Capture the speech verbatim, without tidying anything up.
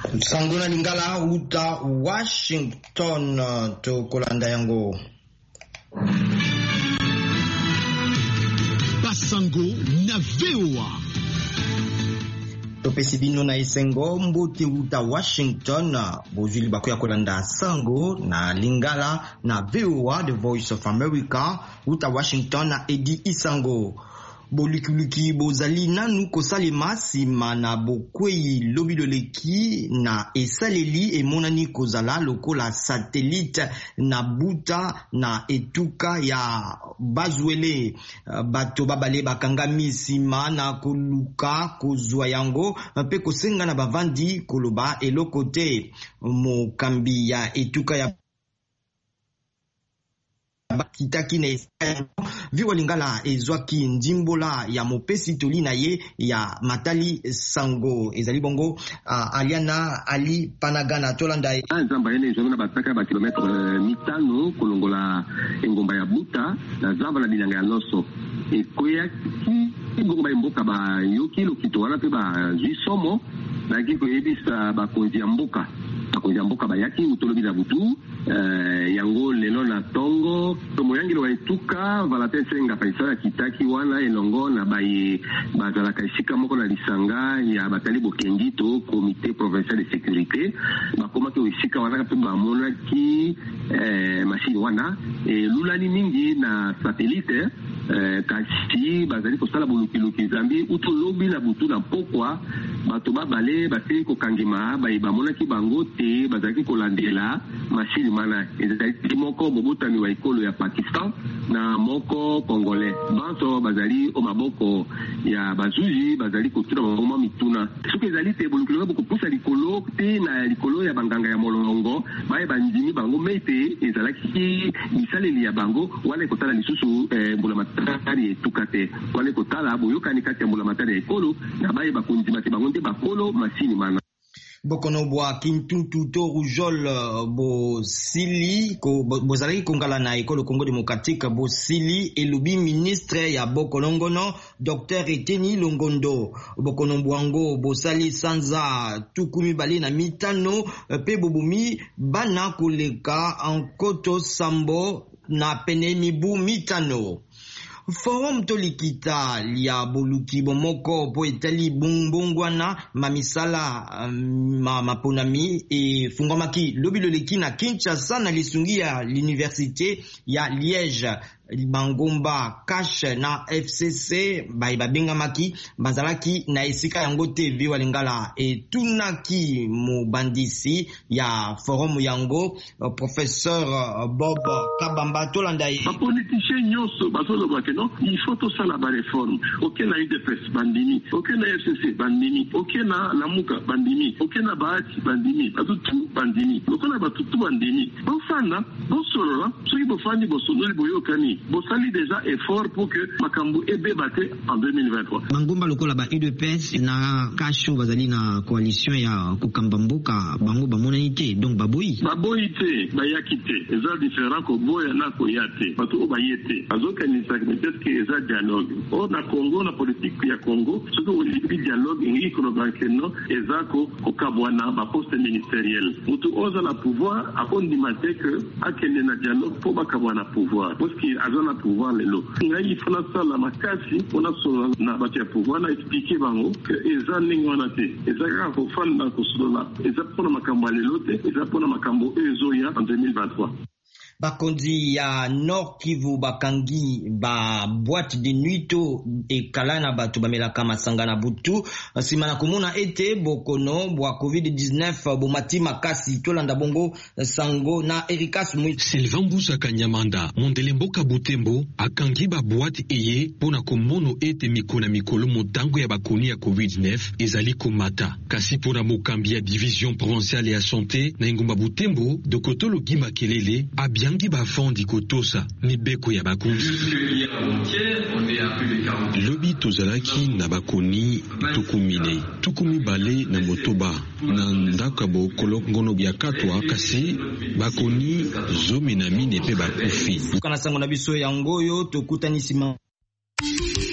Sangona lingala uta Washington to kolanda yango. Basango na V O A. Topesi bino na isengo mbote uta Washington bozuli bakoya kolanda sango na lingala na V O A, The Voice of America uta Washington na Edi Isango. Bolikuluki bozali nanu kosalema sima na bokwei lobiloleki na esaleli emonani kozala lokola satellite na buta na etuka ya bazwele. Bato babale bakangami sima na koluka kozwa yango pe kosenga na bavandi koloba eloko te. Mokambi ya etuka ya kitaki na viwa lingala ezwaki ndimbola ya mopesi toli na ye ya matali sango ezali bongo uh, Aliana Ali Panagana tolanda ye nzamba yene ezonga bataka ba kilometre mitano kolongola engomba ya buta na zamba na bilanga ya loso ekoya ki ngomba mboka ba yoki lokito wana pe ba zisomo na ki koyebisa bakonzi ya mboka bakonzi ya mboka bayaki utolobi na butu Uh, yango lelo na tongo tomo yangilo wa etuka valate senga paisala kitaki wana elongo na baye bazalaka esika moko na lisanga ya batali bokendi to comité provincial de sécurité bakoma ke esika wana pe bamona ki eh, machine wana e lulani mingi na satellite eh, kasi bazali kosala bolukiluki zambi utolobi na butu na pokwa bato babale basili kokangima baye bamona ki bango te bazali kolandela machine mana ezali moko bobotami wa ekolo ya Pakistan na moko Congolais banso bazali o maboko ya bazuzi bazali kotuna mama mituna soki ezali te bolukilo boko pusa likolo te na likolo ya banganga ya molongo baye bandimi bango mete ezalaki misaleli ya bango wale kotala lisusu eh, mbula matari etukate wale kotala boyokani kati ya mbula matari ya ekolo na baye bakondima te bango nde bakolo masini mana bokono bwa kintuntu to rujol bo sili ko bozalaki kongala na ekolo Congo démocratique bo sili elubi ministre ya bokolongono Docteur Eteni Longondo bokono bwango bosali sanza tukumi bali na mitano pe bobumi bana koleka ankoto sambo na pene mibu mitano. Forum tolikita lia boluki bomoko po etali bongbongwana mamisala um, ma maponami e fungwamaki lobiloleki na Kinshasa na lisungi ya l'université ya Liège Bangomba Cash na F C C bai babengamaki bazalaki na esika yango te viwa lingala e tunaki mobandisi ya forum yango uh, professeur uh, Bob Kabamba tolanda ye politicien nyoso bazolo bakeno il faut to sala ba réforme OK na U D P S bandini OK na F C C bandini OK na Lamuka bandini OK na Bahati bandini batutu bandini lokona batutu bandini bofana bosolo soki bofani bosolo boyokani bosali déjà effort pour que makambo ebe bate en deux mille vingt-trois. Bangomba lokola ba U D P S na kasho bazali na coalition ya kokambamboka bango bamona ite donc baboyi baboyi te bayaki te eza différent ko boya na ko yate bato obayete azoka ni peut-être que eza dialogue o na Congo na politique ya Congo surtout au dialogue ngi ko bankeno eza ko kokabwana ba poste ministériel mutu oza na pouvoir akondi mate que akende na dialogue pour bakabwana pouvoir parce que azona pouvoir lelo ngai fona sala makasi ona so na batia pouvoir na expliquer bango que eza ningona te eza ka ko fanda ko sola eza pona makambo lelo te eza pona makambo ezoya en deux mille vingt-trois. Bakondi ya Nord Kivu bakangi ba boîte de nuit to e kalana bato bamelaka masanga na butu simana komona ete bokono bwa covid dix-neuf bomati makasi tolanda bongo sango na Erikas Mui Sylvain Boussa Kanyamanda mondele mboka Butembo akangi ba boîte eye pona komono ete mikona mikolo motango ya bakoni ya covid dix-neuf ezali komata kasi pona mokambi ya division provinciale ya santé na ngomba Butembo dokotolo Gima Kelele abia yangi bafondi kotosa mibeko ya bakunzi lobi tozalaki na bakoni tukumine tukumi bale na motoba na ndaka bokolo ngono bya katwa kasi bakoni zomi na mine pe bakufi kana sango na biso yango yo tokutani sima